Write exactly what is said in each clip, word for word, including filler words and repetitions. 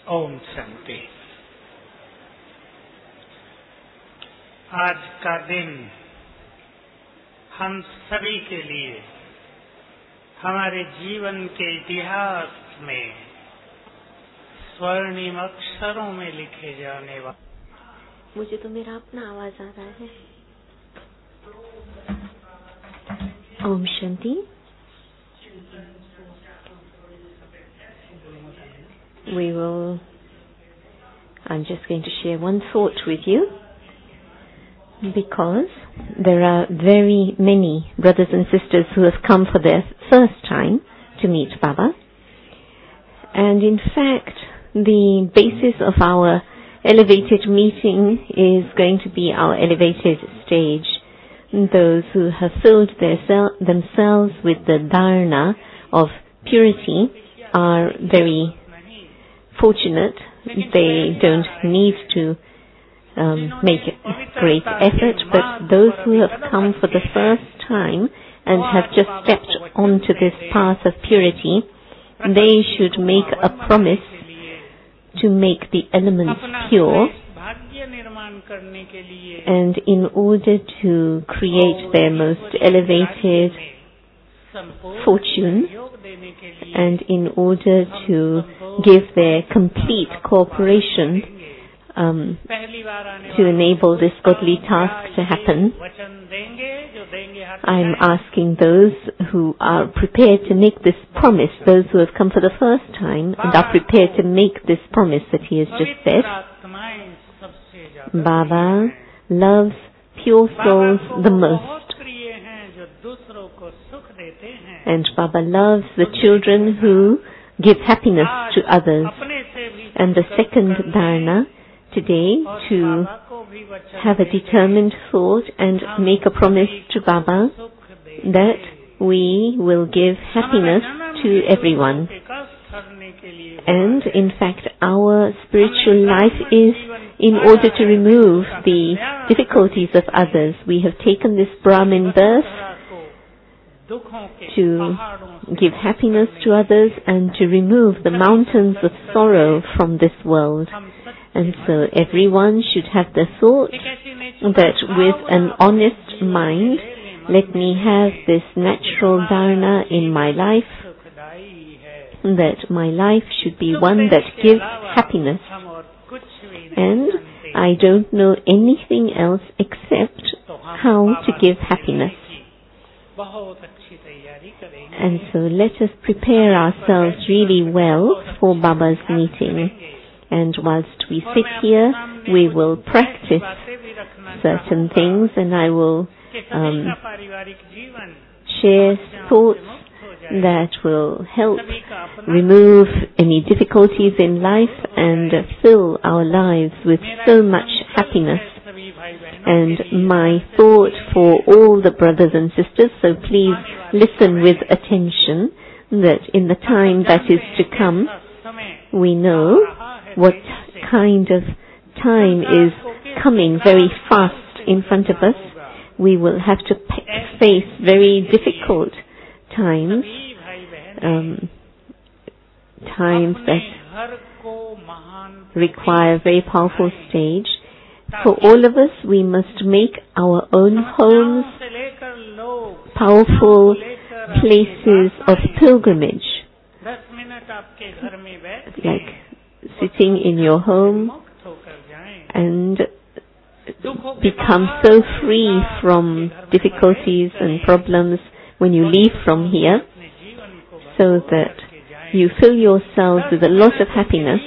ओम शांति। आज का दिन हम सभी के लिए हमारे जीवन के इतिहास में स्वर्णिम अक्षरों में लिखे जाने वाला। मुझे तो मेरा अपना आवाज आ रहा है। Om Shanti. We will, I'm just going to share one thought with you, because there are very many brothers and sisters who have come for their first time to meet Baba. And in fact, the basis of our elevated meeting is going to be our elevated stage. Those who have filled their sel- themselves with the dharana of purity are very fortunate. They don't need to um, make a great effort, but those who have come for the first time and have just stepped onto this path of purity, they should make a promise to make the elements pure, and in order to create their most elevated fortune, and in order to give their complete cooperation um, to enable this godly task to happen, I'm asking those who are prepared to make this promise, those who have come for the first time and are prepared to make this promise that he has just said. Baba loves pure souls the most. And Baba loves the children who give happiness to others. And the second dharana today, to have a determined thought and make a promise to Baba that we will give happiness to everyone. And in fact, our spiritual life is in order to remove the difficulties of others. We have taken this Brahmin birth to give happiness to others and to remove the mountains of sorrow from this world. And so everyone should have the thought that with an honest mind, let me have this natural dharana in my life, that my life should be one that gives happiness. And I don't know anything else except how to give happiness. And so let us prepare ourselves really well for Baba's meeting. And whilst we sit here, we will practice certain things, and I will um, share thoughts that will help remove any difficulties in life and fill our lives with so much happiness. And my thought for all the brothers and sisters, so please listen with attention, that in the time that is to come, we know what kind of time is coming very fast in front of us. We will have to p- face very difficult times, um, times that require a very powerful stage. For all of us, we must make our own homes powerful places of pilgrimage, like sitting in your home and become so free from difficulties and problems when you leave from here, so that you fill yourselves with a lot of happiness,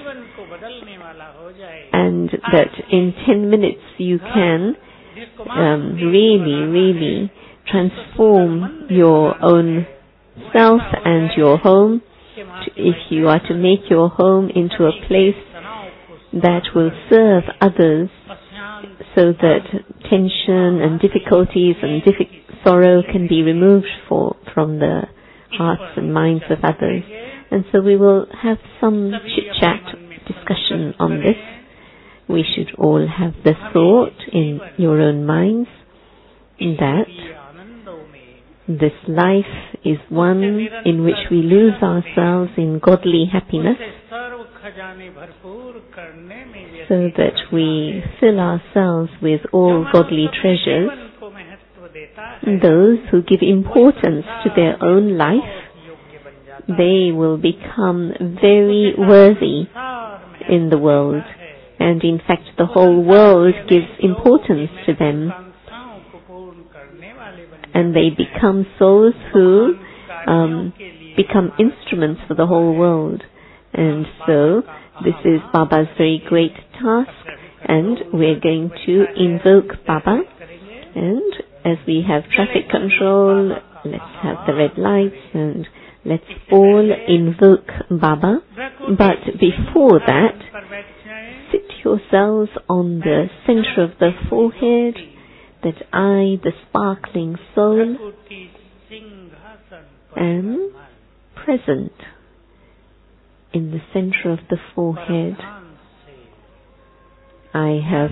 and that in ten minutes you can um, really, really transform your own self and your home, if you are to make your home into a place that will serve others, so that tension and difficulties and diffi- sorrow can be removed for, from the hearts and minds of others. And so we will have some chit-chat discussion on this. We should all have the thought in your own minds that this life is one in which we lose ourselves in godly happiness, so that we fill ourselves with all godly treasures. Those who give importance to their own life, they will become very worthy in the world. And in fact, the whole world gives importance to them. And they become souls who um, become instruments for the whole world. And so, this is Baba's very great task. And we're going to invoke Baba. And as we have traffic control, let's have the red lights and let's all invoke Baba. But before that, sit yourselves on the center of the forehead, that I, the sparkling soul, am present in the center of the forehead. I have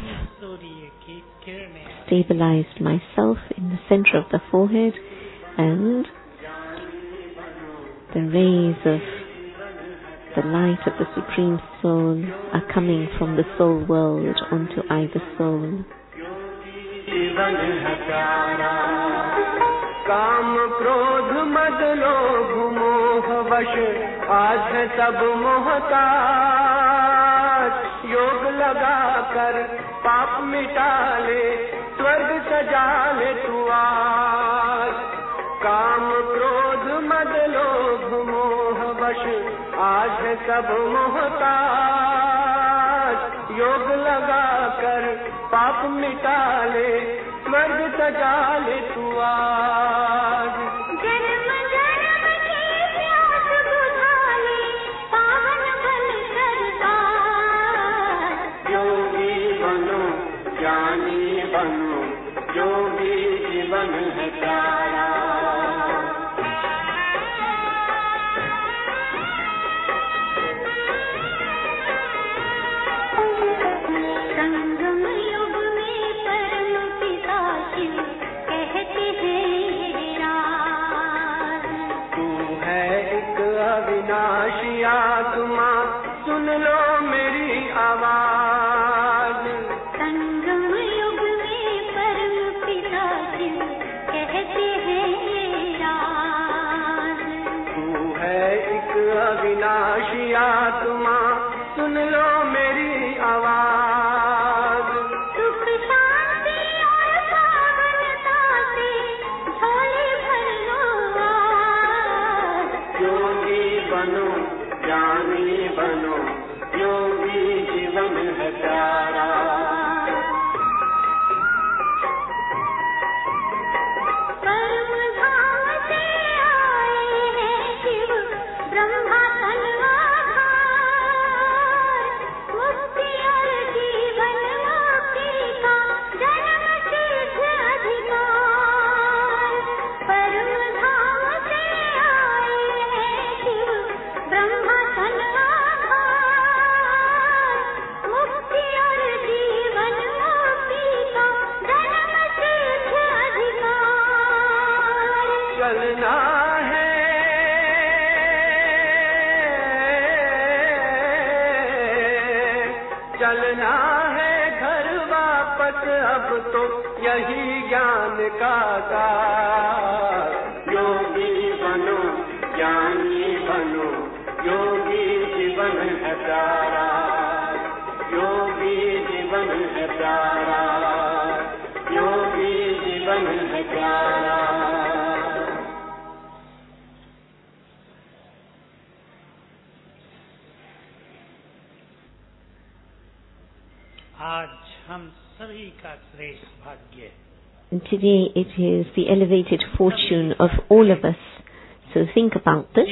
stabilized myself in the center of the forehead, and the rays of the light of the Supreme Soul are coming from the soul world onto either soul. काम क्रोध मद लोभ मोह वश आज है सब मोहताज योग लगा कर पाप मिटा ले स्वर्ग सजा ले तू आज काम क्रोध मद लोभ मोह वश आज है सब मोहताज योग लगा कर पाप मिटा ले स्वर्ग सजा ले तू आज जन्म जन्म की प्यास बुझा ले पावन बन सरकार योगी बनो ज्ञानी बनो योगी जीवन है प्यारा अविनाशी आत्मा सुन लो मेरी आवाज संगम युग में परम पिता शिव कहते हैं राज तू है एक अविनाशी आत्मा सुन लो मेरी आवाज सुख शांति और पावनता से झोले भर लो योगी बनो ज्ञानी बनो योगी जीवन है प्यारा परम धाम से आए हैं शिव ब्रह्मा तनवाधार मुक्ति और जीवन मुक्ति का जन्म सिद्ध अधिकार परम धाम से आए हैं शिव ब्रह्मा तनवाधार मुक्ति और जीवन मुक्ति का जन्म सिद्ध अधिकार चलना है चलना है घर वापस अब तो यही ज्ञान का सार योगी बनो ज्ञानी बनो योगी जीवन है प्यारा योगी जीवन है प्यारा योगी जीवन है प्यारा आज हम सभी का श्रेष्ठ भाग्य Today it is the elevated fortune of all of us. So think about this.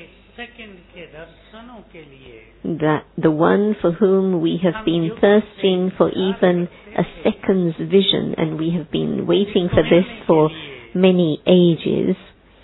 That the one for whom we have been thirsting for even a second's vision, and we have been waiting for this for many ages.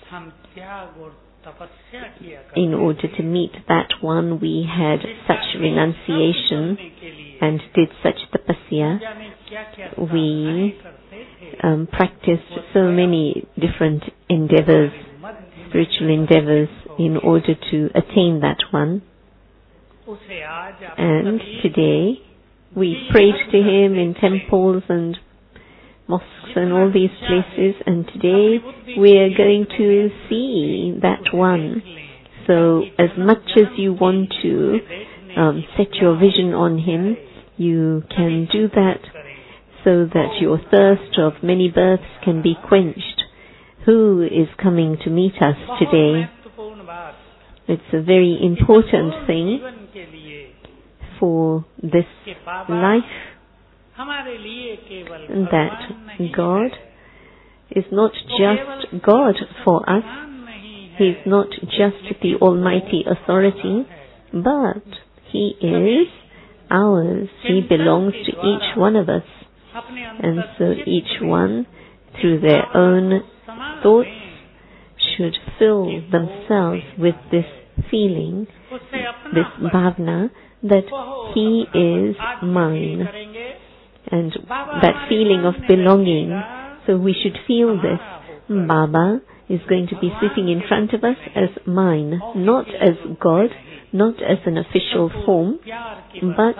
In order to meet that one, we had such renunciation and did such tapasya. We um, practiced so many different endeavors, spiritual endeavors, in order to attain that one. And today we prayed to him in temples and mosques and all these places, and today we are going to see that one. So as much as you want to um, set your vision on him, you can do that so that your thirst of many births can be quenched. Who is coming to meet us today? It's a very important thing for this life, that God is not just God for us. He is not just the Almighty Authority, but He is ours. He belongs to each one of us. And so each one, through their own thoughts, should fill themselves with this feeling, this bhavna, that he is mine, and that feeling of belonging. So we should feel this. Baba is going to be sitting in front of us as mine, not as God, not as an official form, but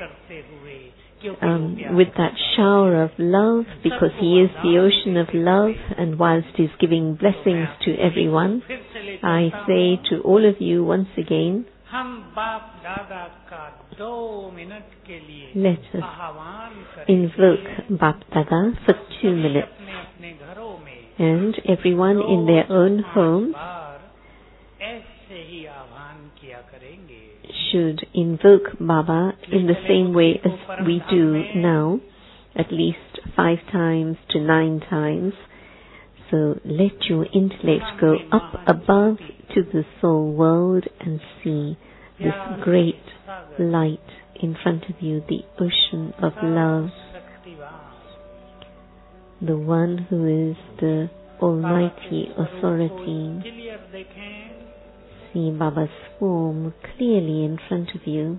um, with that shower of love, because he is the ocean of love, and whilst he's giving blessings to everyone, I say to all of you once again, let us invoke Bap Dada for two minutes, and everyone in their own homes should invoke Baba in the same way as we do now, at least five times to nine times. So let your intellect go up above to the soul world and see this great light in front of you, the ocean of love, the one who is the Almighty Authority. See Baba's form clearly in front of you.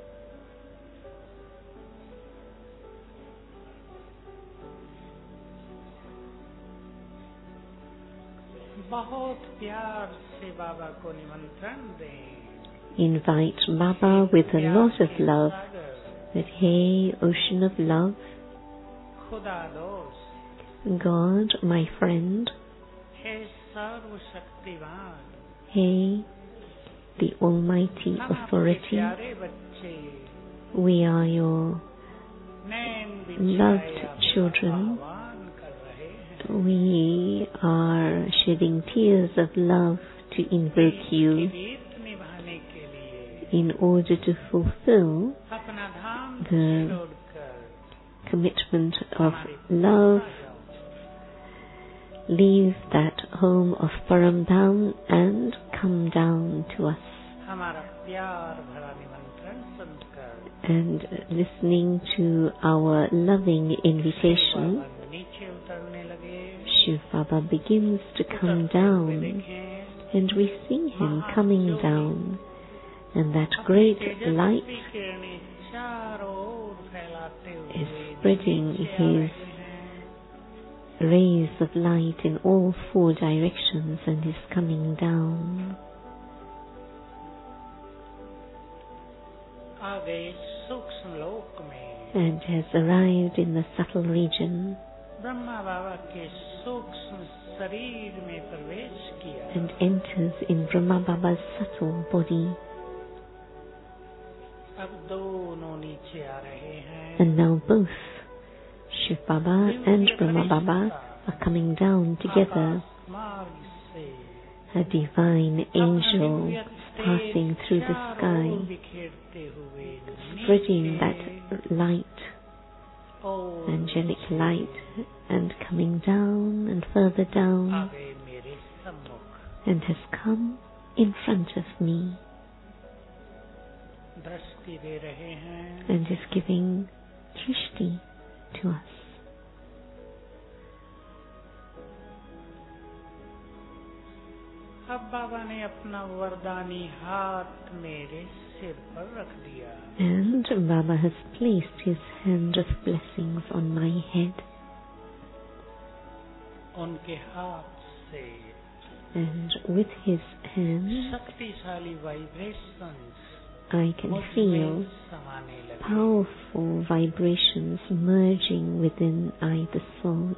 Invite Baba with a lot of love, that hey, ocean of love, God, my friend, hey, the Almighty Authority, we are your loved children. We are shedding tears of love to invoke you in order to fulfill the commitment of love. Leave that home of Param Dham and come down to us. And listening to our loving invitation, Shiv Baba begins to come down, and we see him coming down, and that great light is spreading his rays of light in all four directions and is coming down. And has arrived in the subtle region and enters in Brahma Baba's subtle body. And now both Shiv Baba and Brahma Baba are coming down together. A divine angel passing through the sky, spreading that light, angelic light, and coming down and further down, and has come in front of me, and is giving drishti to us. And Baba has placed his hand of blessings on my head. And with his hand I can feel powerful vibrations merging within I, the soul.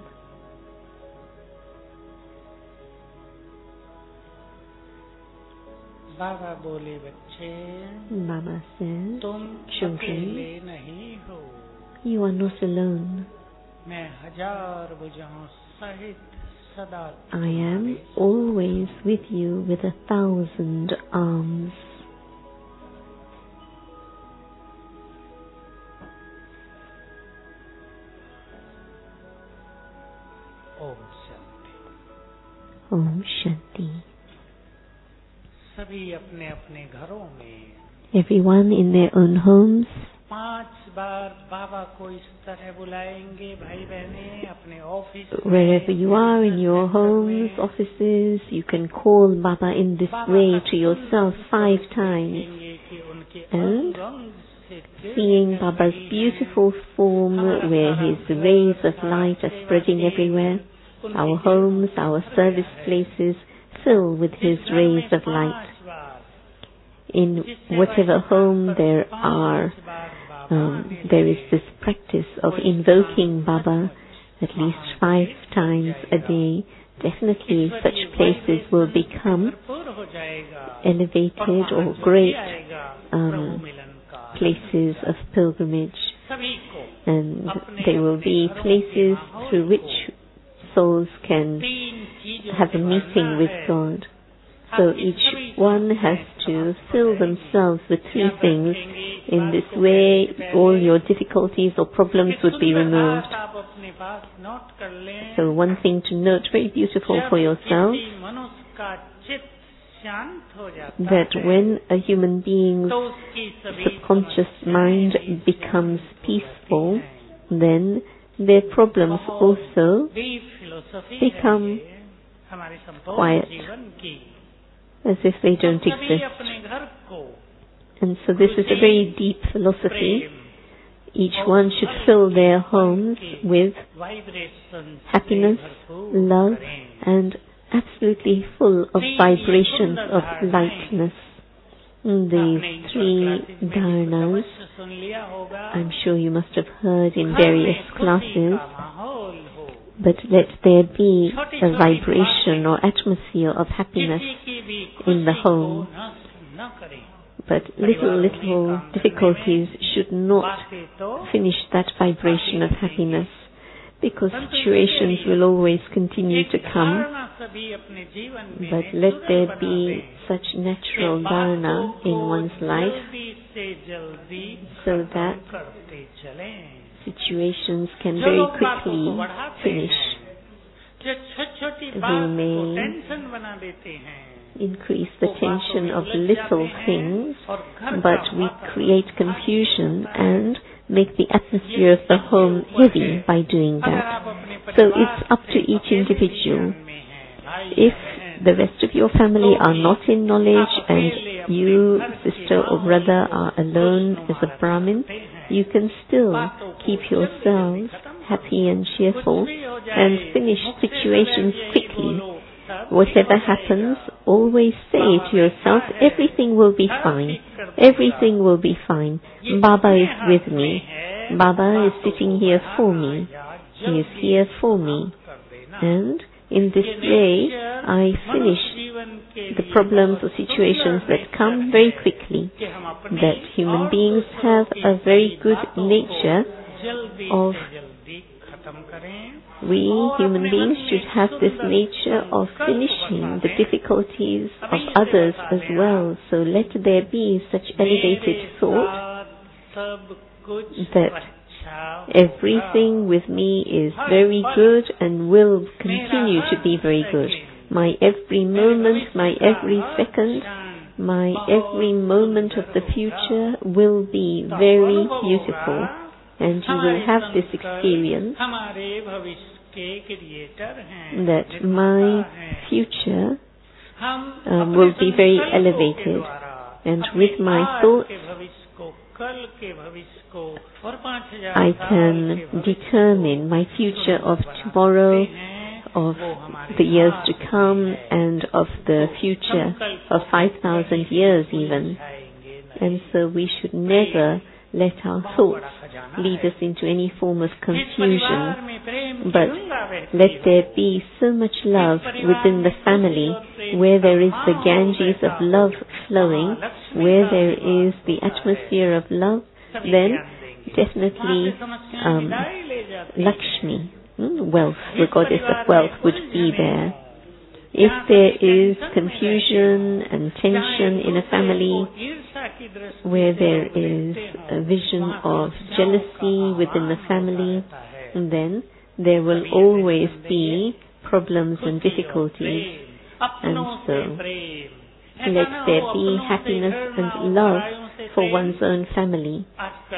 बाबा बोले बच्चे, Baba says, तुम अकेले नहीं हो, you are not alone. मैं हजार भुजाओं सहित सदा I am always with you with a thousand arms. Om Shanti. Om Shanti. सभी अपने अपने घरों में, Everyone in their own homes, पांच बार बाबा को इस तरह बुलाएंगे भाई बहने अपने office, wherever you are in your homes, offices, you can call Baba in this way to yourself five times, and seeing Baba's beautiful form where his rays of light are spreading everywhere, our homes, our service places fill with his rays of light. In whatever home there are, um, there is this practice of invoking Baba at least five times a day. Definitely such places will become elevated or great um, places of pilgrimage, and they will be places through which souls can have a meeting with God. So each one has to fill themselves with three things. In this way, all your difficulties or problems would be removed. So one thing to note, very beautiful for yourself, that when a human being's subconscious mind becomes peaceful, then their problems also become quiet, as if they don't exist. And so this is a very deep philosophy. Each one should fill their homes with happiness, love, and absolutely full of vibrations of lightness. These three dharanas, I'm sure you must have heard in various classes, but let there be a vibration or atmosphere of happiness in the home. But little, little difficulties should not finish that vibration of happiness, because situations will always continue to come. But let there be such natural dharana in one's life, so that situations can very quickly finish. We may increase the tension of little things, but we create confusion and make the atmosphere of the home heavy by doing that. So it's up to each individual. If the rest of your family are not in knowledge and you, sister or brother, are alone as a Brahmin, you can still keep yourselves happy and cheerful and finish situations quickly. Whatever happens, always say to yourself, everything will be fine. Everything will be fine. Baba is with me. Baba is sitting here for me. He is here for me. And in this way, I finish the problems or situations that come very quickly. That human beings have a very good nature of We human beings should have this nature of finishing the difficulties of others as well. So let there be such elevated thought that everything with me is very good and will continue to be very good. My every moment, my every second, my every moment of the future will be very beautiful. And you will have this experience that my future um, will be very elevated, and with my thoughts I can determine my future of tomorrow, of the years to come, and of the future of five thousand years even. And so we should never let our thoughts lead us into any form of confusion, but let there be so much love within the family, where there is the Ganges of love flowing, where there is the atmosphere of love, then definitely um, Lakshmi, wealth, the goddess of wealth, would be there. If there is confusion and tension in a family, where there is a vision of jealousy within the family, then there will always be problems and difficulties. And so, let there be happiness and love for one's own family.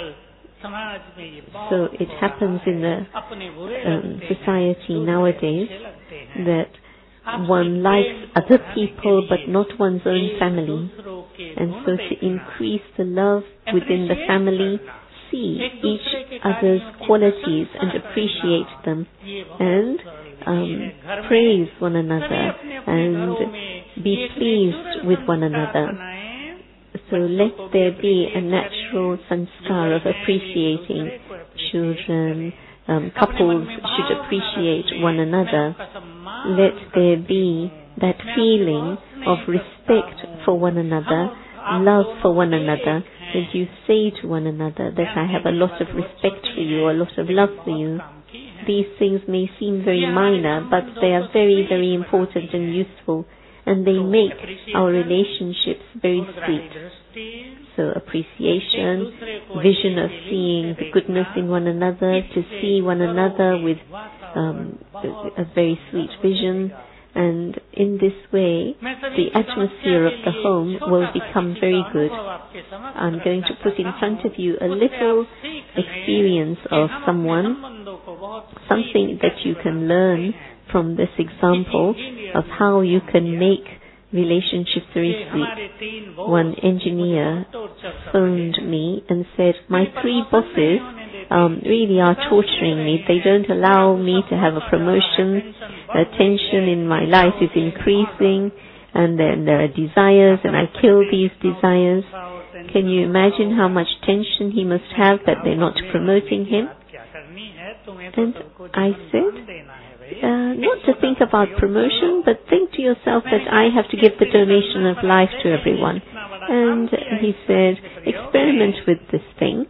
So it happens in the um, society nowadays that one likes other people but not one's own family. And so to increase the love within the family, see each other's qualities and appreciate them, and um, praise one another and be pleased with one another. So let there be a natural sanskar of appreciating. Children, um, couples should appreciate one another. Let there be that feeling of respect for one another, love for one another, that you say to one another that I have a lot of respect for you, a lot of love for you. These things may seem very minor, but they are very, very important and useful, and they make our relationships very sweet. So appreciation, vision of seeing the goodness in one another, to see one another with um, a, a very sweet vision, and in this way the atmosphere of the home will become very good. I'm going to put in front of you a little experience of someone, something that you can learn from this example of how you can make relationships very sweet. One engineer phoned me and said, my three bosses um, really are torturing me. They don't allow me to have a promotion. The tension in my life is increasing, and then there are desires, and I kill these desires. Can you imagine how much tension he must have that they're not promoting him? And I said, Uh, not to think about promotion, but think to yourself that I have to give the donation of life to everyone. And he said, experiment with this thing.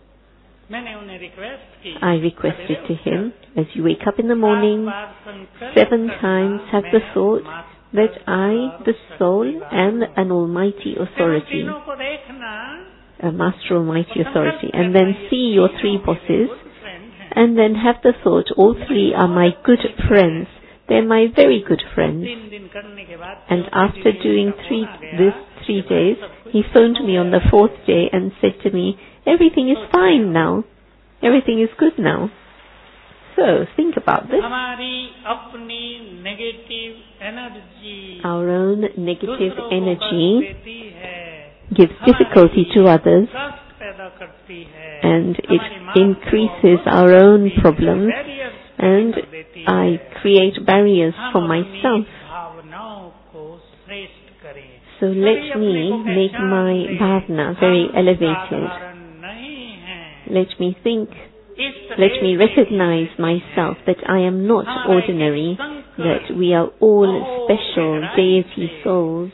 I requested to him, as you wake up in the morning, seven times have the thought that I, the soul, am an almighty authority, a master almighty authority, and then see your three bosses, and then have the thought, all three are my good friends. They're my very good friends. And after doing three, this three days, he phoned me on the fourth day and said to me, everything is fine now. Everything is good now. So, think about this. Our own negative energy gives difficulty to others, and it increases our own problems, and I create barriers for myself. So let me make my bhavna very elevated. Let me think, let me recognize myself that I am not ordinary, that we are all special deity souls,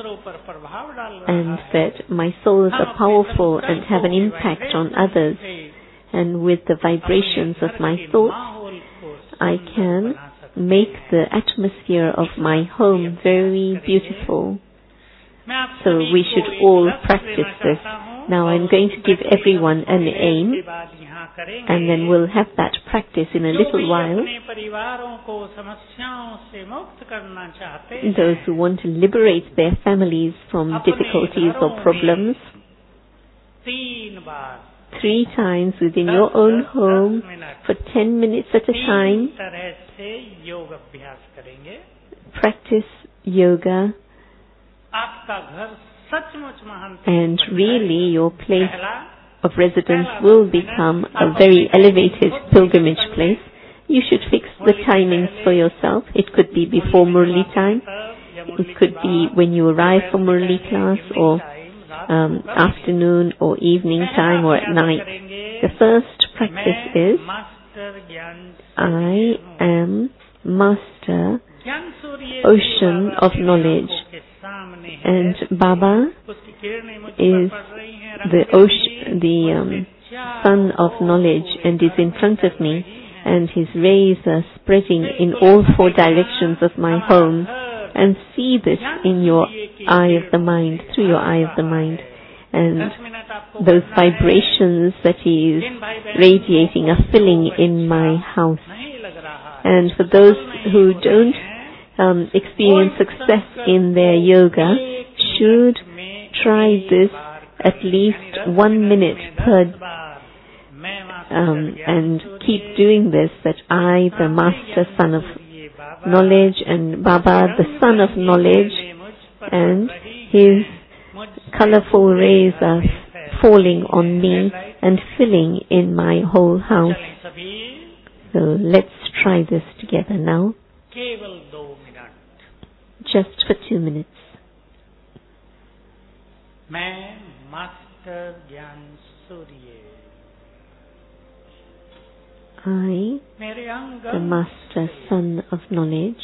and that my souls are powerful and have an impact on others. And with the vibrations of my thoughts, I can make the atmosphere of my home very beautiful. So we should all practice this. Now I'm going to give everyone an aim, and then we'll have that practice in a little while. Those who want to liberate their families from difficulties or problems, three times within your own home for ten minutes at a time, practice yoga, and really your place of residence will become a very elevated pilgrimage place. You should fix the timings for yourself. It could be before Murli time. It could be when you arrive for Murli class, or um, afternoon or evening time or at night. The first practice is, I am Master Ocean of Knowledge, and Baba is the ocean, the um, Sun of Knowledge, and is in front of me, and his rays are spreading in all four directions of my home. And see this in your eye of the mind, through your eye of the mind. And those vibrations that he is radiating are filling in my house. And for those who don't um, experience success in their yoga, should try this at least one minute per um, and keep doing this, that I, the Master Son of Knowledge, and Baba, the Son of Knowledge, and his colorful rays are falling on me and filling in my whole house. So let's try this together now. Just for two minutes. मैं master Gyan Surya, I, the Master Son of Knowledge,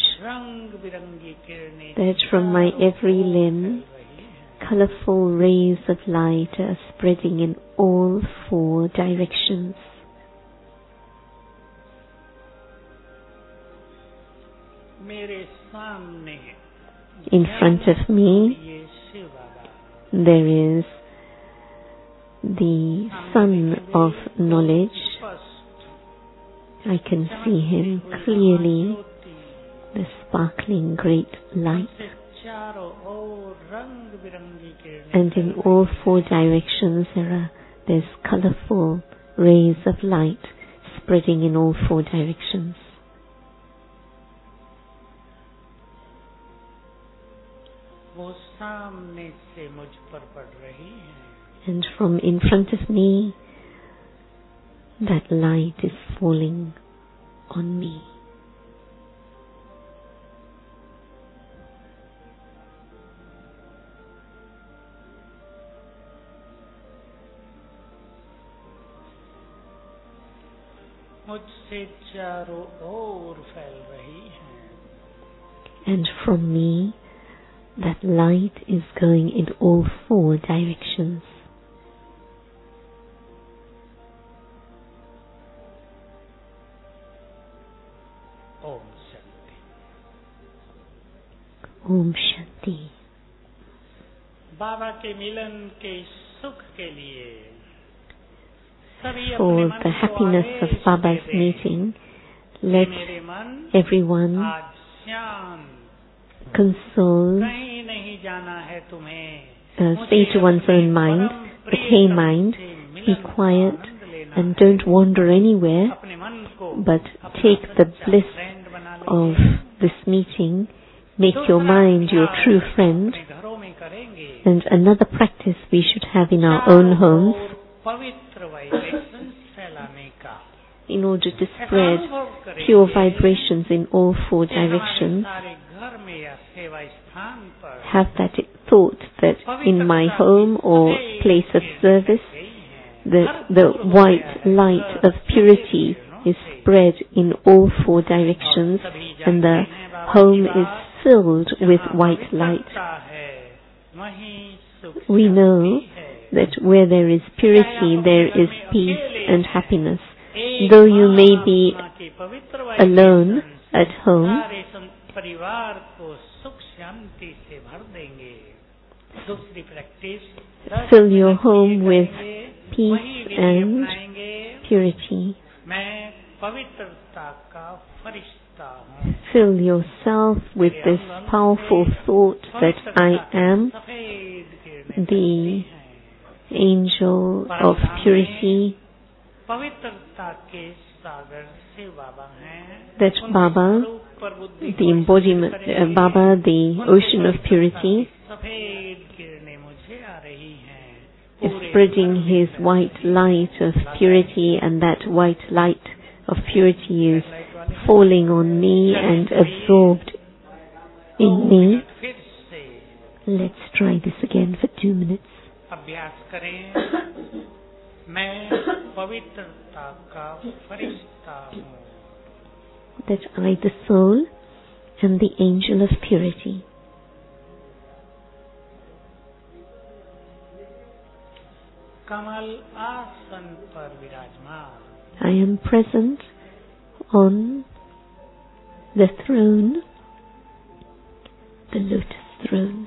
that from my every limb colorful rays of light are spreading in all four directions. In front of me there is the Son of Knowledge. I can see him clearly, the sparkling great light. And in all four directions there are there's colorful rays of light spreading in all four directions. And from in front of me, that light is falling on me. And from me, that light is going in all four directions. Om Shanti. Om Shanti. बाबा के मिलन के सुख के लिए for the happiness of Baba's meeting, let everyone console, uh, say to one's own mind that, hey mind, be quiet and don't wander anywhere, but take the bliss of this meeting, make your mind your true friend. And another practice we should have in our own homes, in order to spread pure vibrations in all four directions, have that thought that in my home or place of service, the, the white light of purity is spread in all four directions, and the home is filled with white light. We know that where there is purity, there is peace and happiness. Though you may be alone at home, fill your home with peace and purity. Fill yourself with this powerful thought that I am the angel of purity, that Baba, the embodiment, uh, Baba, the ocean of purity, is spreading his white light of purity, and that white light of purity is falling on me and absorbed in me. Let's try this again for two minutes. अभ्यास करें, मैं पवित्रता का फरिश्ता हूँ. That I, the soul, am the angel of purity. कमल आसन पर विराजमान. I am present on the throne, the lotus throne.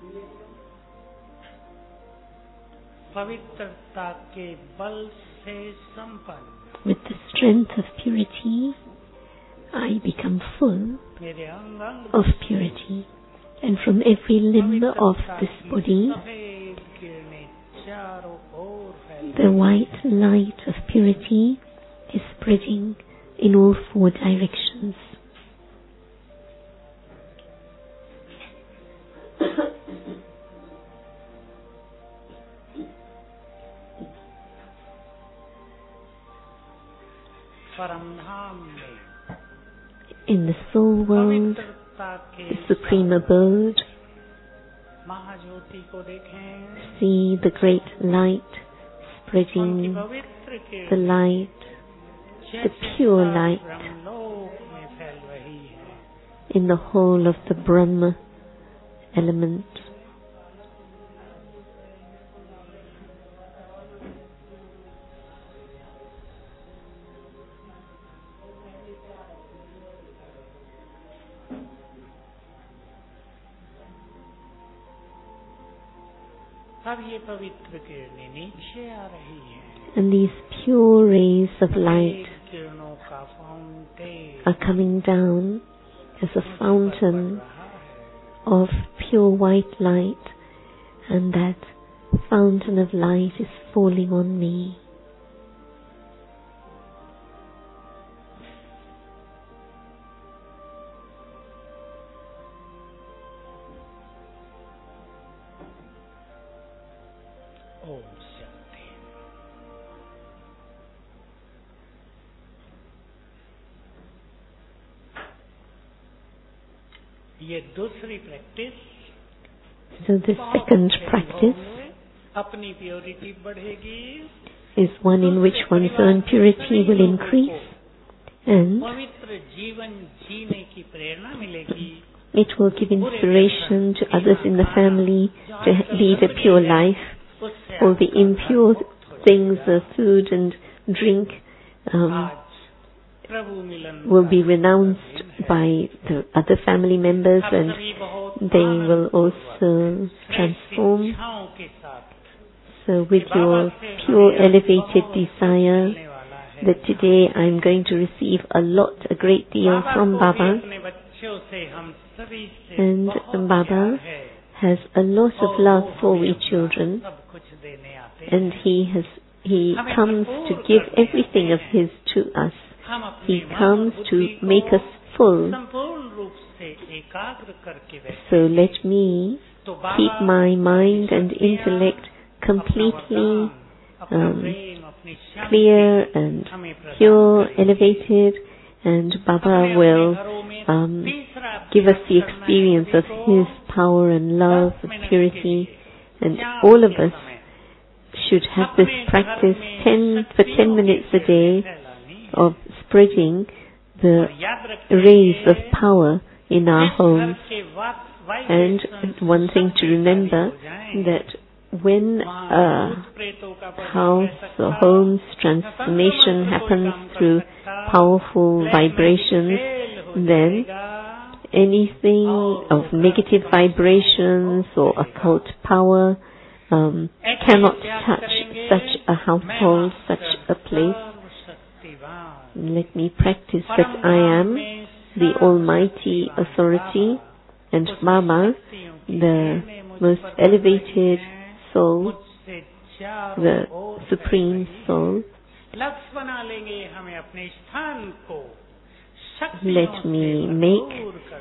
पवित्रता के बल से संपन्न. With the strength of purity, I become full मेरे अंग अंग of purity, and from every limb of this body, the white light of purity is spreading in all four directions. In the soul world, the supreme abode, see the great light spreading, the light, the pure light in the whole of the Brahma element. And these pure rays of light are coming down as a fountain of pure white light, and that fountain of light is falling on me. ये दूसरी practice. So the second practice अपनी purity बढ़ेगी, is one in which one's own purity will increase, and पवित्र जीवन जीने की प्रेरणा मिलेगी. It will give inspiration to others in the family to lead a pure life. All the impure things, uh, food and drink, um, will be renounced by the other family members, and they will also transform. So with your pure elevated desire that today I am going to receive a lot, a great deal from Baba, and Baba has a lot of love for we children, and he has he comes to give everything of his to us. He comes to make us full. So let me keep my mind and intellect completely um, clear and pure, elevated, and Baba will um, give us the experience of His power and love, purity, and all of us should have this practice ten for ten minutes a day of spreading the rays of power in our homes. And one thing to remember, that when a house or home's transformation happens through powerful vibrations, then anything of negative vibrations or occult power um, cannot touch such a household, such a place. Let me practice that I am the Almighty Authority, and Baba, the most elevated soul, the Supreme Soul. Let me make,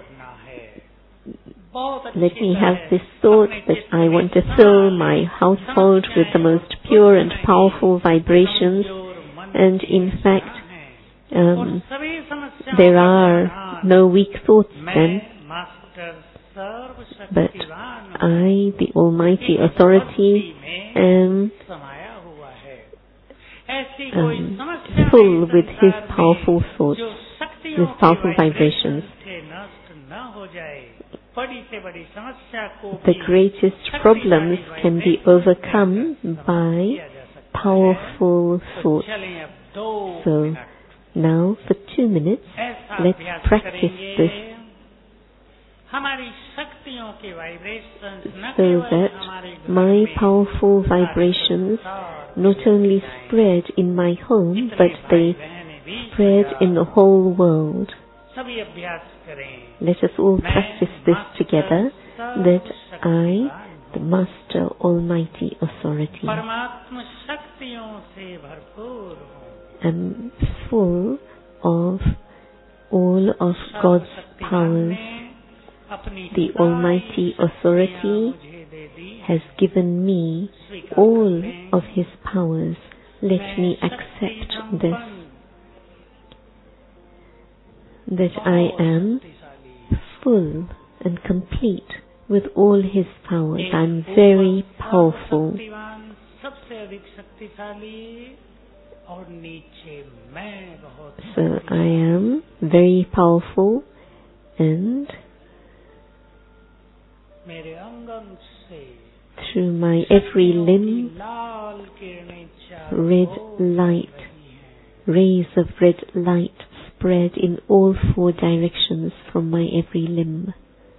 let me have this thought that I want to fill my household with the most pure and powerful vibrations, and in fact, Um, there are no weak thoughts then. but I, the Almighty Authority, am um, full with His powerful thoughts, His powerful vibrations. The greatest problems can be overcome by powerful thoughts. So, now for two minutes, let's practice this so that my powerful vibrations not only spread in my home, but they spread in the whole world. Let us all practice this together, that I, the Master Almighty Authority, am full of all of God's powers. The Almighty Authority has given me all of His powers. Let me accept this, that I am full and complete with all His powers. I am very powerful. So I am very powerful, and through my every limb, red light, rays of red light spread in all four directions from my every limb.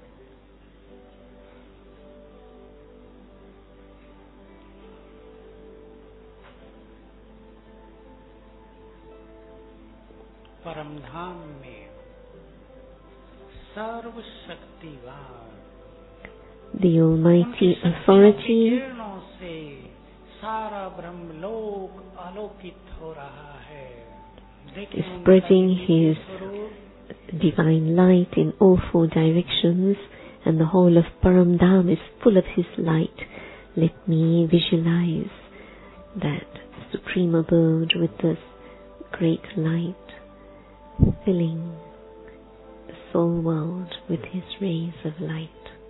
परमधाम में सर्वशक्तिवान the Almighty Authority is spreading His divine light in all four directions, and the whole of Paramdham is full of His light. Let me visualize that Supreme Abode with this great light, filling the soul world with His rays of light.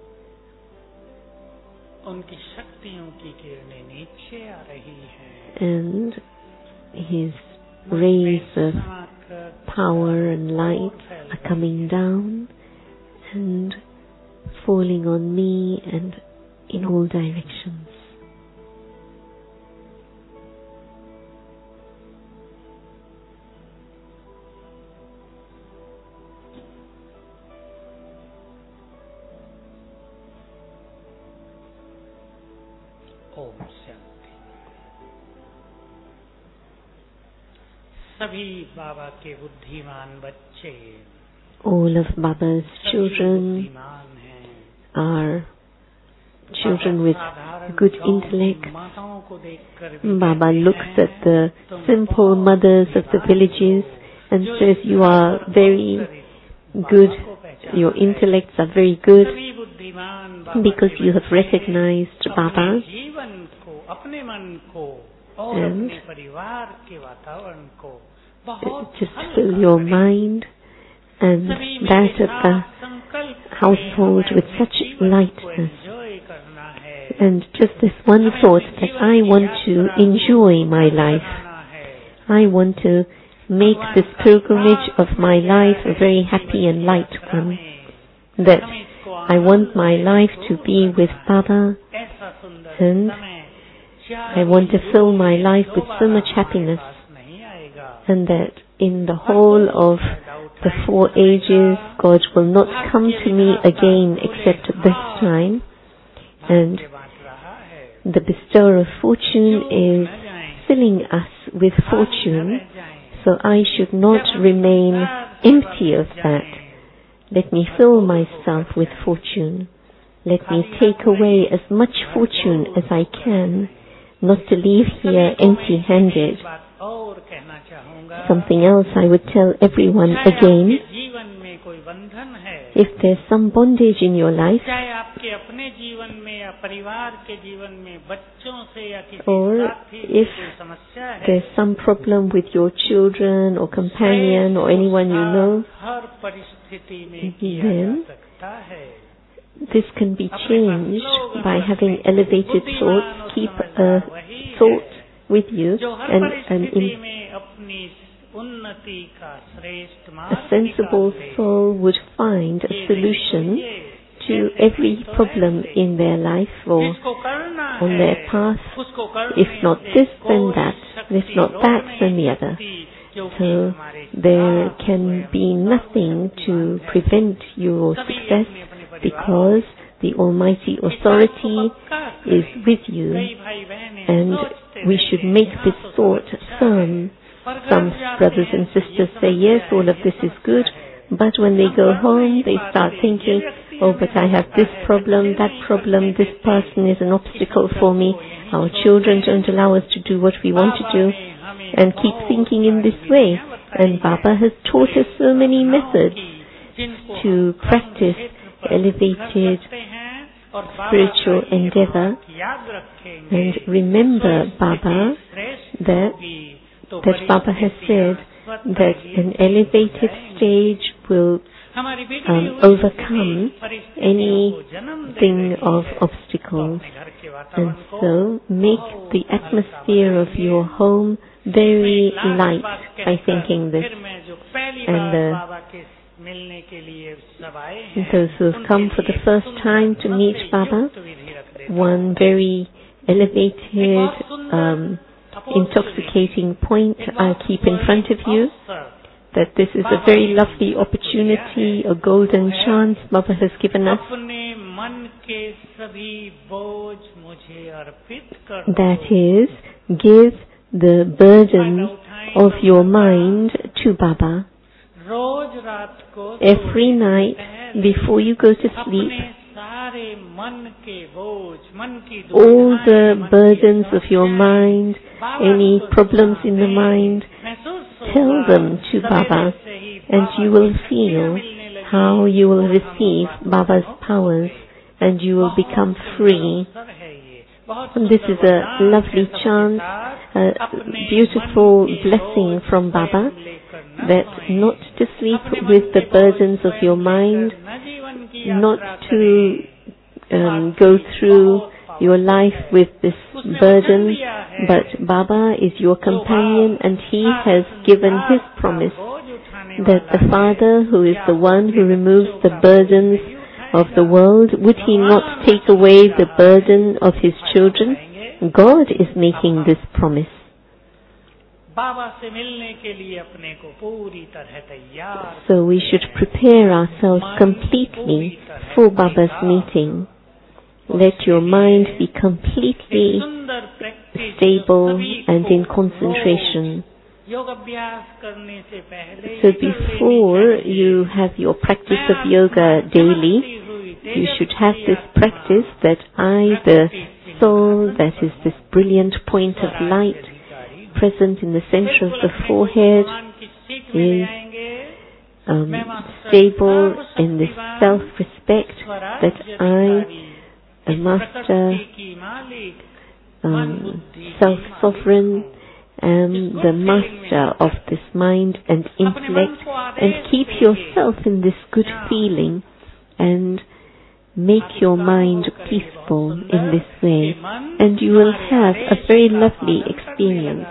And His rays of power and light are coming down and falling on me and in all directions. Om Shanti. सभी बाबा के बुद्धिमान बच्चे, all of Baba's children are children with good intellect. Baba looks at the simple mothers of the villages and says, you are very good, your intellects are very good, because you have recognized Baba and just fill your mind and that of the household with such lightness. And just this one thought that I want to enjoy my life. I want to make this pilgrimage of my life a very happy and light one. That I want my life to be with Baba, and I want to fill my life with so much happiness, and that in the whole of the four ages God will not come to me again except at this time, and the bestower of fortune is filling us with fortune, so I should not remain empty of that. Let me fill myself with fortune. Let me take away as much fortune as I can, not to leave here empty-handed. Something else I would tell everyone again. If there's some bondage in your life, or if there's some problem with your children or companion or anyone you know, then this can be changed by having elevated thoughts. Keep a thought with you, and an in, a sensible soul would find a solution to every problem in their life or on their path. If not this, then that. If not that, then the other. So there can be nothing to prevent your success, because the Almighty Authority is with you, and we should make this thought firm. Some brothers and sisters say, yes, all of this is good, but when they go home, they start thinking, oh, but I have this problem, that problem, this person is an obstacle for me, our children don't allow us to do what we want to do, and keep thinking in this way. And Baba has taught us so many methods to practice elevated spiritual endeavor. And remember, Baba, that, that Baba has said that an elevated stage will um, overcome anything of obstacles. And so make the atmosphere of your home very light by thinking this. And uh, those who have come for the first time to meet Baba, one very elevated, um, intoxicating point I'll keep in front of you, that this is a very lovely opportunity, a golden chance Baba has given us. That is, give the burden of your mind to Baba. Every night, before you go to sleep, all the burdens of your mind, any problems in the mind, tell them to Baba, and you will feel how you will receive Baba's powers, and you will become free. And this is a lovely chance, a beautiful blessing from Baba, that not to sleep with the burdens of your mind, not to um, go through your life with this burden, but Baba is your companion, and He has given His promise that the Father, who is the one who removes the burdens of the world, would He not take away the burden of His children? God is making this promise. So we should prepare ourselves completely for Baba's meeting. Let your mind be completely stable and in concentration. So before you have your practice of yoga daily, you should have this practice that I, the soul, that is this brilliant point of light present in the center of the forehead, is um, stable in this self-respect, that I, a master, um, self-sovereign, am the master of this mind and intellect, and keep yourself in this good feeling, and make your mind peaceful in this way, and you will have a very lovely experience.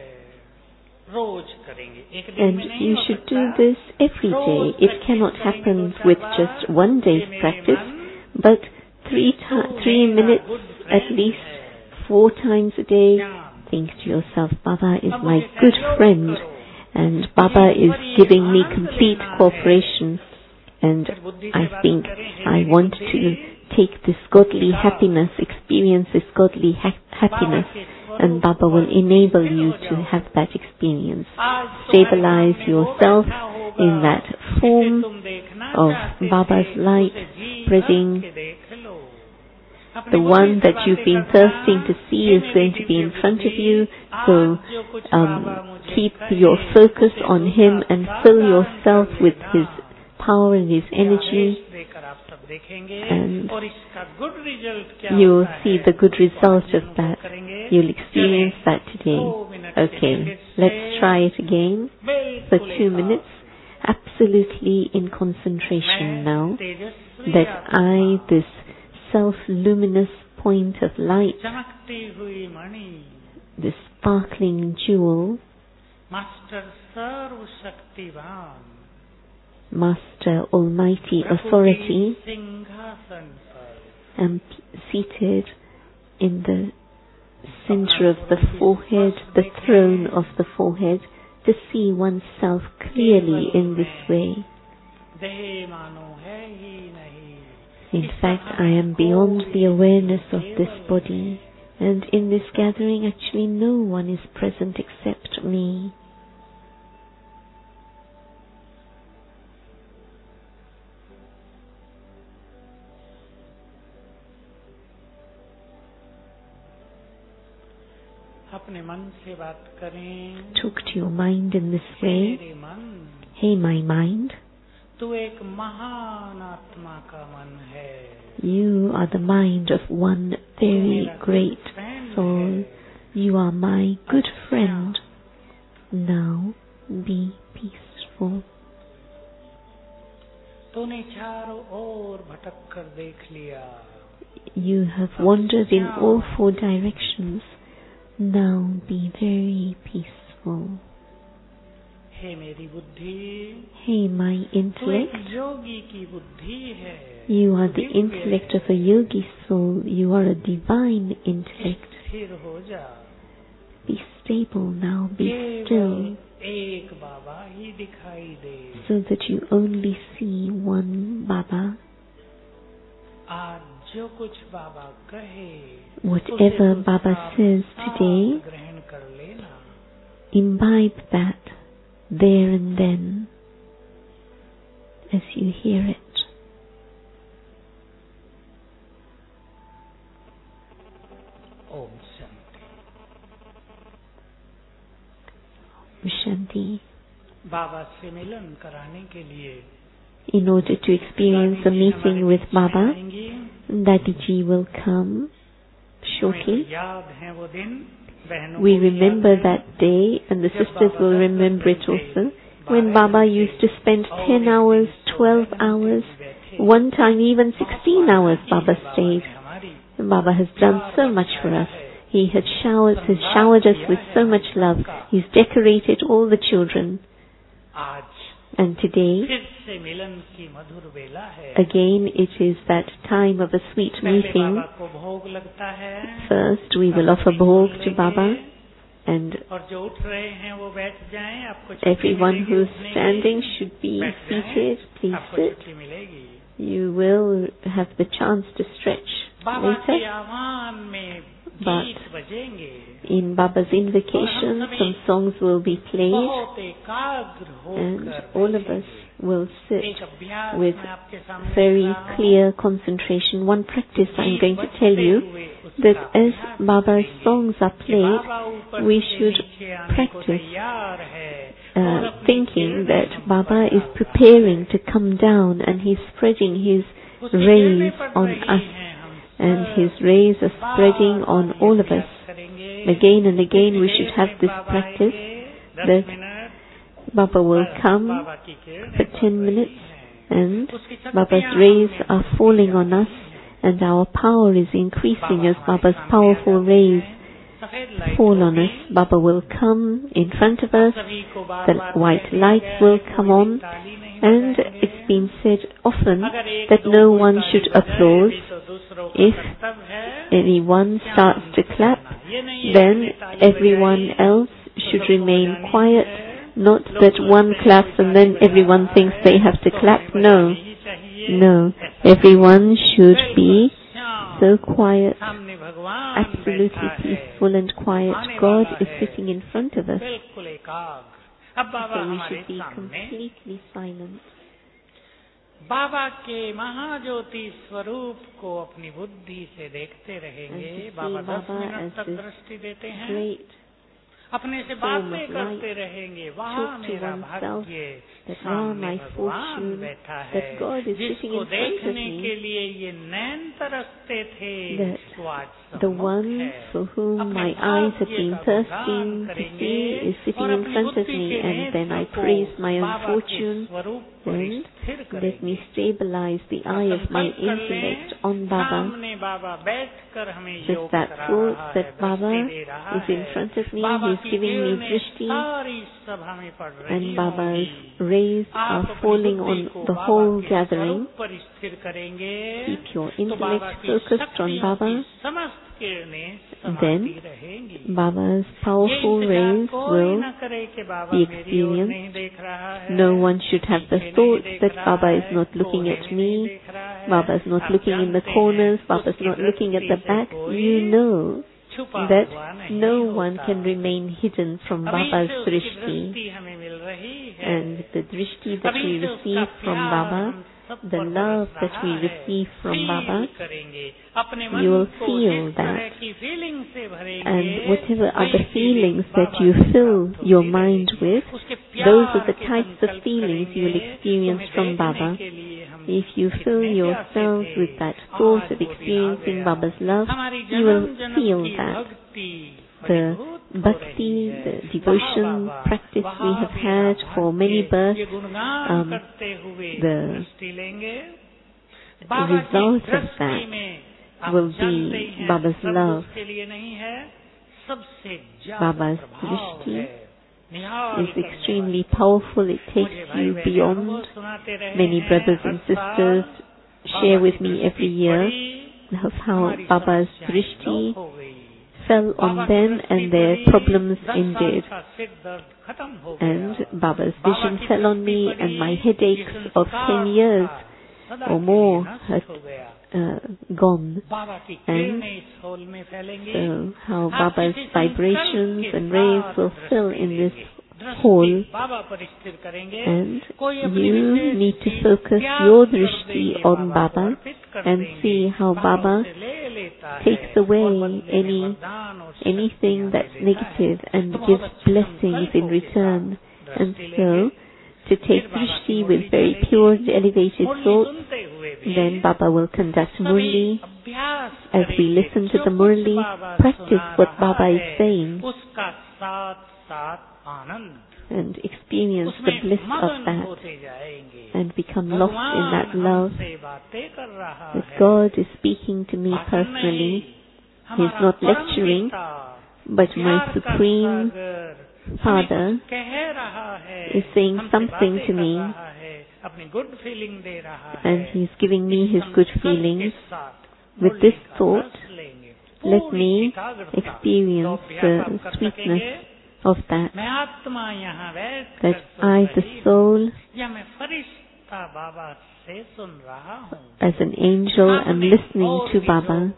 And you should do this every day. It cannot happen with just one day's practice, but three, ta- three minutes at least, four times a day. Think to yourself, Baba is my good friend, and Baba is giving me complete cooperation, and I think I want to take this godly happiness, experience this godly ha- happiness, and Baba will enable you to have that experience. Stabilize yourself in that form of Baba's light spreading. The one that you've been thirsting to see is going to be in front of you, so um, keep your focus on Him and fill yourself with His power and His energy, and you'll see the good result of that. You'll experience that today. Okay, let's try it again for two minutes. absolutely in concentration now, that I, this self-luminous point of light, this sparkling jewel, Master Sarv Shaktivan, Master Almighty Authority, am seated in the center of the forehead, the throne of the forehead, to see oneself clearly in this way. In fact, I am beyond the awareness of this body, and in this gathering actually no one is present except me. Talk to your mind in this way. Hey, my mind, you are the mind of one very great soul. You are my good friend. Now be peaceful. You have wandered in all four directions. Now be very peaceful. Hey my intellect, you are the intellect of a yogi soul. You are a divine intellect. Be stable now, be still, so that you only see one Baba. Whatever Baba says today, imbibe that there and then as you hear it. Om Shanti. Baba se milan karane ke liye, in order to experience a meeting with Baba, Dadiji will come shortly. We remember that day, and the sisters will remember it also, when Baba used to spend ten hours, twelve hours, one time even sixteen hours Baba stayed. And Baba has done so much for us. He has showered, has showered us with so much love. He's decorated all the children. And today, again, it is that time of a sweet meeting. First, we will offer bhog to Baba, and everyone who's standing should be seated. Please sit. You will have the chance to stretch later. But in Baba's invocation, some songs will be played, and all of us will sit with very clear concentration. One practice I'm going to tell you, that as Baba's songs are played, we should practice uh, thinking that Baba is preparing to come down, and he's spreading his rays on us. And his rays are spreading on all of us. Again and again we should have this practice, that Baba will come for ten minutes and Baba's rays are falling on us, and our power is increasing as Baba's powerful rays fall on us. Baba will come in front of us, the white lights will come on, and it's been said often that no one should applaud. If anyone starts to clap, then everyone else should remain quiet. Not that one claps and then everyone thinks they have to clap. No, no. Everyone should be so quiet, absolutely peaceful and quiet. God is sitting in front of us, so we should be completely silent. बाबा के महाज्योति स्वरूप को अपनी बुद्धि से देखते रहेंगे. बाबा दस minute तक दृष्टि देते हैं. अपने से बातें करते रहेंगे, वहाँ मेरा भाग्य सामने भगवान बैठा है, जिसको देखने के लिए ये नैन तरसते थे, वो आज the one for whom my eyes have been thirsting to see is sitting in front of me, and then I praise my own fortune, and let me stabilize the eye of my intellect on Baba. Just that thought that Baba is in front of me, he is giving me drishti, and Baba's rays are falling on the whole gathering. Keep your intellect focused on Baba. Then Baba's powerful rays will be experienced. No one should have the thought that Baba is not looking at me, Baba is not looking in the corners, Baba is not looking at the back. You know that no one can remain hidden from Baba's drishti. And the drishti that we receive from Baba, the love that we receive from Baba, you will feel that. And whatever other feelings that you fill your mind with, those are the types of feelings you will experience from Baba. If you fill yourselves with that thought of experiencing Baba's love, you will feel that. The bhakti, the devotion practice we have had for many births, um, the result of that will be Baba's love. Baba's drishti is extremely powerful. It takes you beyond. Many brothers and sisters share with me every year of how Baba's drishti fell on them and their problems ended. And Baba's vision fell on me, and my headaches of ten years or more had uh, gone. And so how Baba's vibrations and rays will fill in this hall, and you need to focus your drishti on Baba and see how Baba takes away any anything that's negative and gives blessings in return. And so, to take drishti with very pure, elevated thoughts, then Baba will conduct Murli. As we listen to the Murli, practice what Baba is saying and experience the bliss of that and become lost in that love that God is speaking to me personally. He is not lecturing, but my Supreme Father is saying something to me, and He is giving me His good feelings. With this thought, let me experience the sweetness of that, that I, the soul, as an angel, am listening to Baba.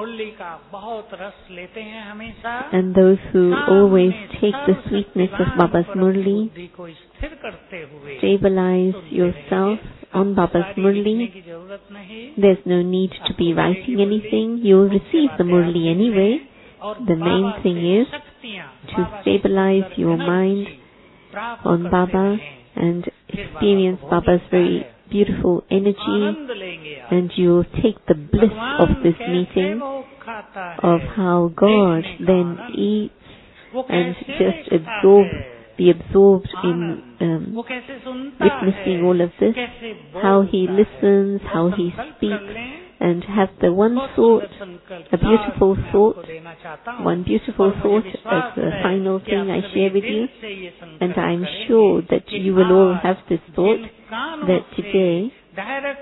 And those who always take the sweetness of Baba's Murli, stabilize yourself on Baba's Murli. There's no need to be writing anything. You'll receive the Murli anyway. The main thing is to stabilize your mind on Baba and experience Baba's very beautiful energy, and you'll take the bliss of this meeting, of how God then eats and just absorb, be absorbed in um, witnessing all of this, how He listens, how He speaks, and have the one thought, a beautiful thought, one beautiful thought as the final thing I share with you. And I'm sure that you will all have this thought, that today, that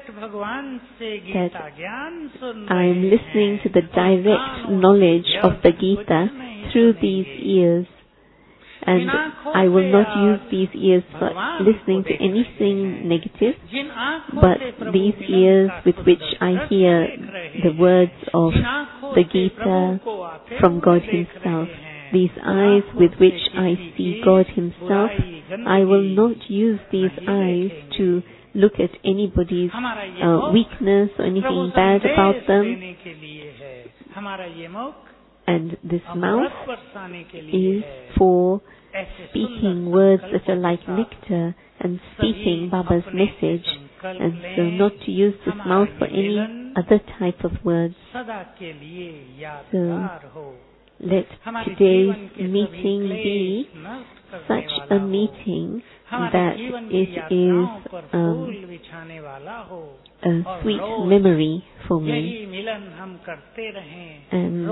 I am listening to the direct knowledge of the Gita through these ears. And I will not use these ears for listening to anything negative, but these ears with which I hear the words of the Gita from God Himself, these eyes with which I see God Himself, I will not use these eyes to look at anybody's uh, weakness or anything bad about them. And this mouth is for speaking words that are like nectar and speaking Baba's message, and so not to use this mouth for any other type of words. So let today's meeting be such a meeting that it is um, a sweet memory for me. And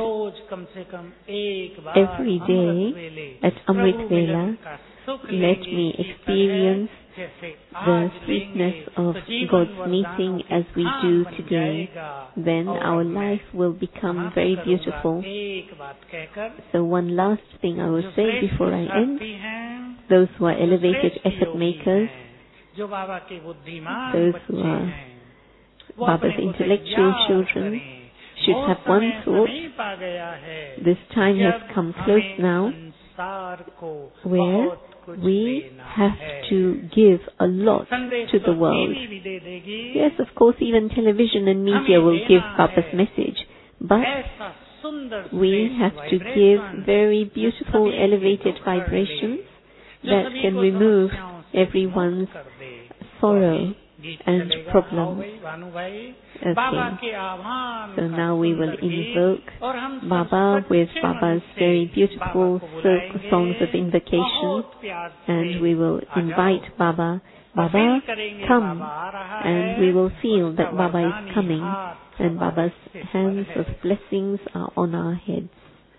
every day at Amrit Vela, let me experience the sweetness of God's meeting as we do today. Then our life will become very beautiful. So one last thing I will say before I end. Those who are elevated effort makers, those who are Baba's intellectual children, should have one thought. This time has come close now where we have to give a lot to the world. Yes, of course, even television and media will give Baba's message, but we have to give very beautiful elevated vibrations that can remove everyone's sorrow and problems. Okay, so now we will invoke Baba with Baba's very beautiful songs of invocation, and we will invite Baba. Baba, come, and we will feel that Baba is coming, and Baba's hands of blessings are on our heads.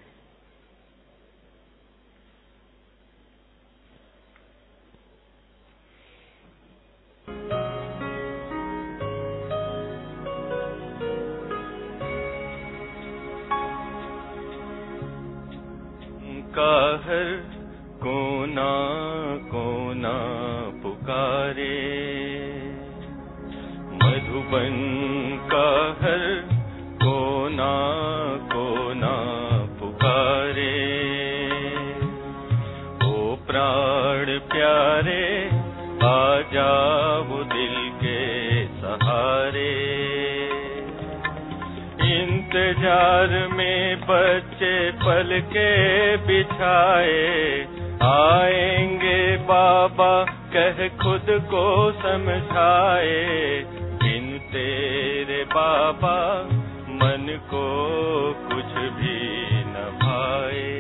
हर कोना कोना पुकारे, मधुबन का हर कोना कोना पुकारे। ओ प्राण प्यारे आ जाओ दिल के सहारे, इंतजार में बच्चे पल के बिछाए, आएंगे बाबा कह खुद को समझाए। बिन तेरे बाबा मन को कुछ भी न भाए,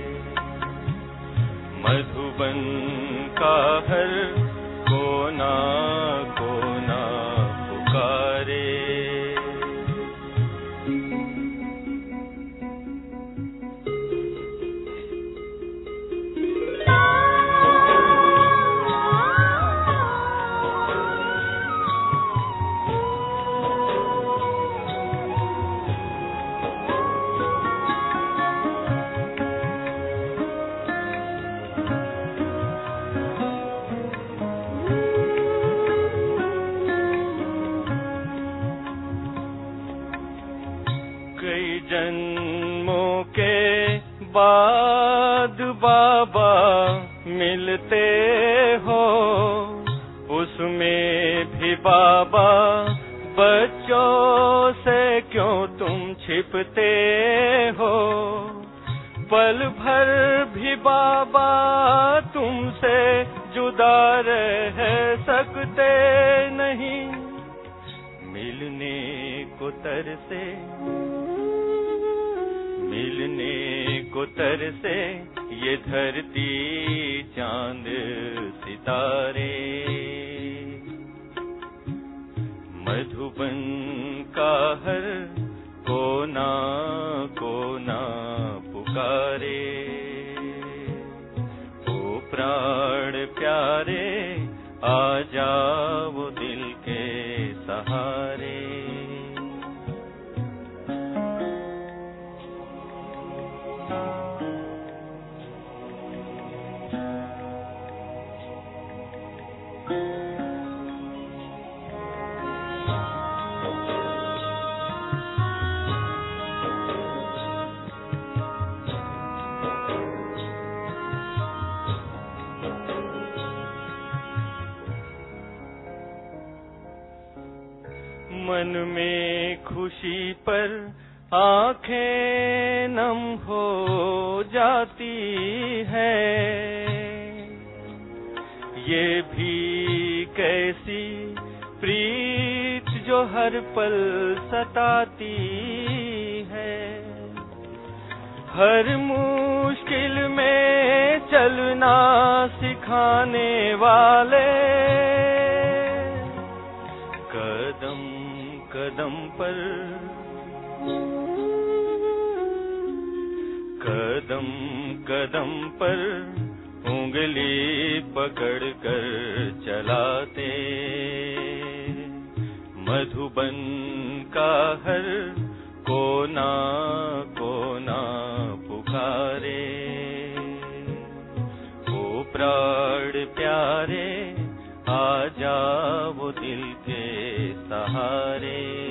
मधुबन का हर कोना कोना पुकारे। जन्मों के बाद बाबा मिलते हो, उसमें भी बाबा बच्चों से क्यों तुम छिपते हो। पल भर भी बाबा तुमसे जुदा रह सकते नहीं, मिलने को तरसे मिलने को तरसे ये धरती चांद सितारे। मधुबन का हर कोना कोना पुकारे, ओ प्राण प्यारे आ जाओ दिल के सहारे। मन में खुशी पर आंखें नम हो जाती है। ये भी कैसी प्रीत जो हर पल सताती है। हर मुश्किल में चलना सिखाने वाले, कदम कदम पर कदम कदम पर उंगली पकड़ कर चलाते। मधुबन का हर कोना कोना पुकारे। ओ प्राण प्यारे, आ जाओ दिल के सहारे।